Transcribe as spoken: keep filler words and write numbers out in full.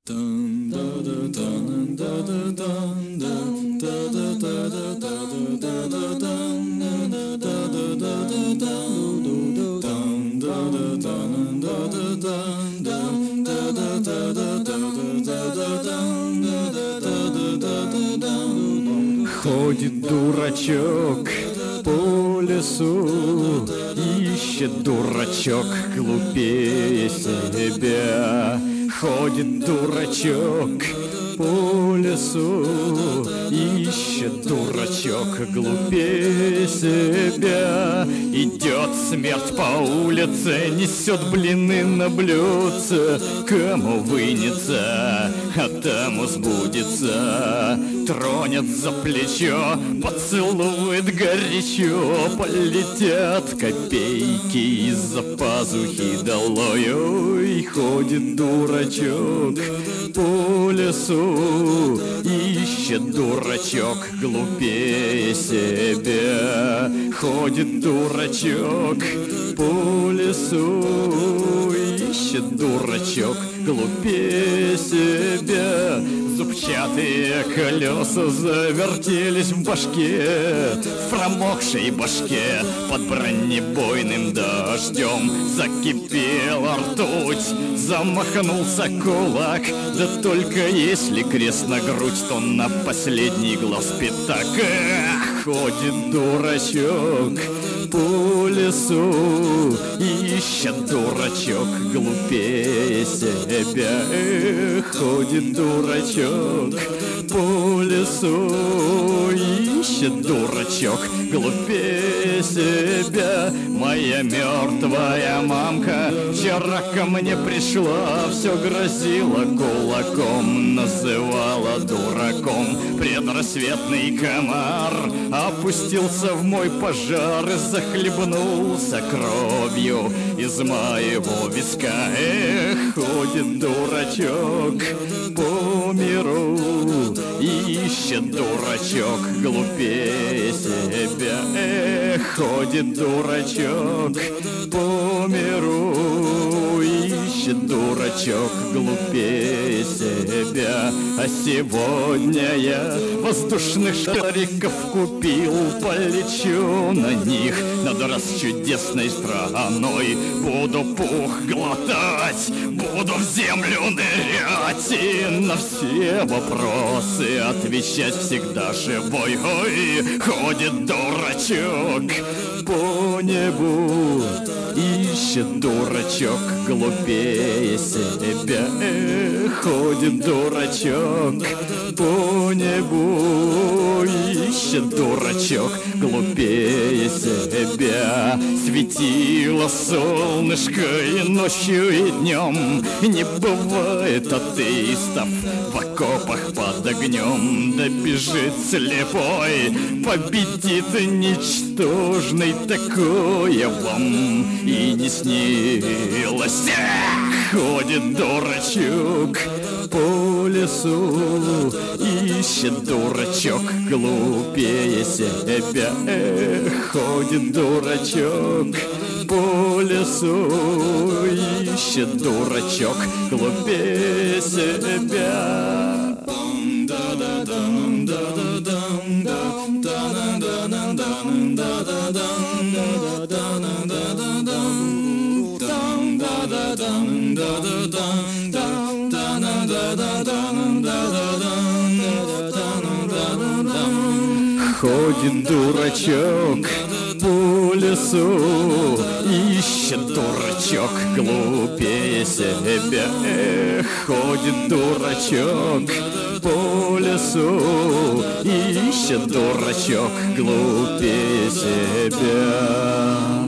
Ходит дурачок по лесу, ищет дурачок глупее себя. Ходит дурачок по лесу, ищет дурачок глупее себя. Идет смерть по улице, несет блины на блюдце. Кому вынется, а тому сбудется. Тронет за плечо, поцелует горячо. Полетят копейки из-за пазухи долой. Ой, ходит дурачок по лесу, ищет дурачок глупее себя. Ходит дурачок по лесу, ищет дурачок глупее себя. Зубчатые колеса завертелись в башке, в промокшей башке под бронебойным дождем закипела ртуть, замахнулся кулак. Да только если крест на грудь, то на последний глаз пятак. Эх, ходит дурачок по лесу, ищет дурачок глупее себя. Эх, ходит дурачок по лесу, ищет дурачок глупее себя. Моя мертвая мамка вчера ко мне пришла, все грозила кулаком, называла дураком. Предрассветный комар опустился в мой пожар и захлебнулся кровью из моего виска. Эх, ходит дурачок по миру, ищет дурачок глупее себя. Эх, ходит дурачок по миру, ищет дурачок глупее себя. А сегодня я воздушных шариков купил, полечу на них над раз чудесной страной. Буду пух глотать, буду в землю нырять и на все вопросы отвечать всегда живой. Ой, ходит дурачок по небу, ищет дурачок глупее себя. Эх, ходит дурачок по небу, ищет дурачок глупее себя. Светило солнышко и ночью, и днем, не бывает атеистов в окопах под огнем. Да бежит слепой, победит ничтожный, такое вам и не снилось. Эх, ходит дурачок по лесу, ищет дурачок глупее себя. Эх, ходит дурачок по лесу, ищет дурачок глупее себя. Ходит дурачок по лесу, ищет дурачок глупее себя. Эх, ходит дурачок по лесу, ищет дурачок глупее себя.